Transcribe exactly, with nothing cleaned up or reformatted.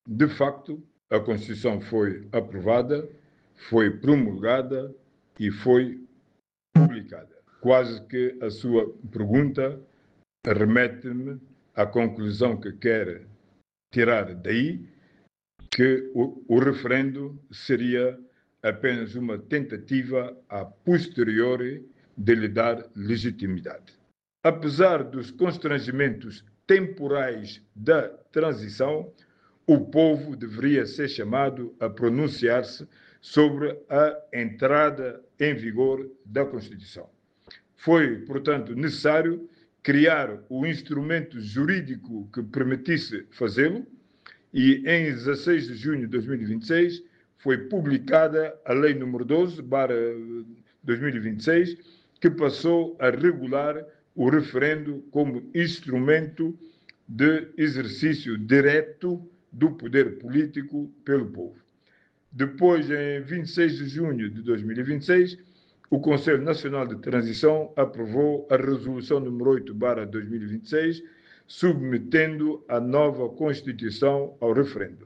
de facto, a Constituição foi aprovada, foi promulgada e foi publicada. Quase que a sua pergunta remete-me à conclusão que quer tirar daí, que o, o referendo seria apenas uma tentativa a posteriori de lhe dar legitimidade. Apesar dos constrangimentos temporais da transição, o povo deveria ser chamado a pronunciar-se sobre a entrada em vigor da Constituição. Foi, portanto, necessário criar o instrumento jurídico que permitisse fazê-lo, e em dezasseis de junho de dois mil e vinte e seis foi publicada a Lei número doze barra dois mil e vinte e seis, que passou a regular o referendo como instrumento de exercício direto do poder político pelo povo. Depois, em vinte e seis de junho de dois mil e vinte e seis, o Conselho Nacional de Transição aprovou a Resolução número oito barra dois mil e vinte e seis, submetendo a nova Constituição ao referendo.